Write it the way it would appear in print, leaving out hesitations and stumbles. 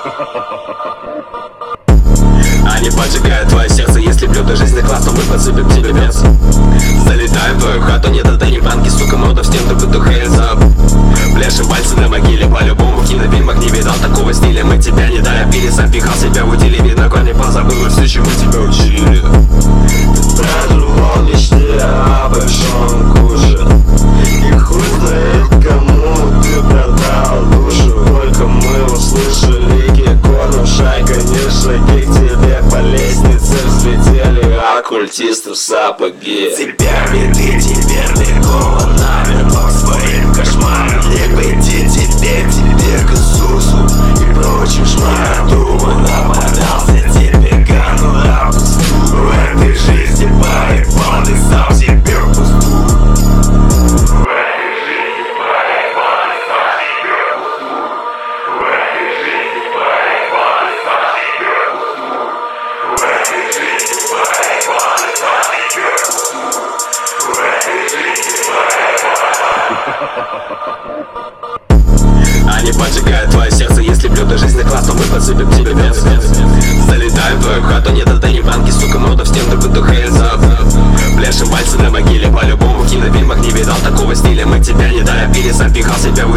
Они поджигают твое сердце, если блюдо жизни классно, мы подсыпем тебе вес. Залетаем в твою хату, нет, это не банки, сука, мода в стену, буду hands up. Пляшем пальцы на могиле, по-любому в кинофильмах не видал такого стиля. Мы тебя не допили, запихал себя в утиле, видно, корни позабыл все, чему тебя учили. Ты проживал мечты о большом куше, и хуй знает кому ты продал душу. Только мы услышали геккону шай, конечно, шаги к тебе по лестнице взлетели оккультисты в сапоги. Тебя видите верный на верток своим кошмаром. Не пойти тебе к Иисусу и прочим шмарам. Думаю, нападался тебе кану рапусту. В этой жизни поебал ты сам себе в пусту. В этой жизни поебал ты сам себе в пусту. В этой жизни поебал ты сам себе в пусту. В этой жизни поебал ты сам себе в пусту. В этой жизни Они поджигают твое сердце, если блюдо жизни классно, мы подсыпем тебе вес. Залетаем в твою хату, нет, это не банки, сука, мода в стену, буду hands up. Пляшем пальцы на могиле, по-любому в кинофильмах не видал такого стиля. Мы тебя не допили, запихал себя в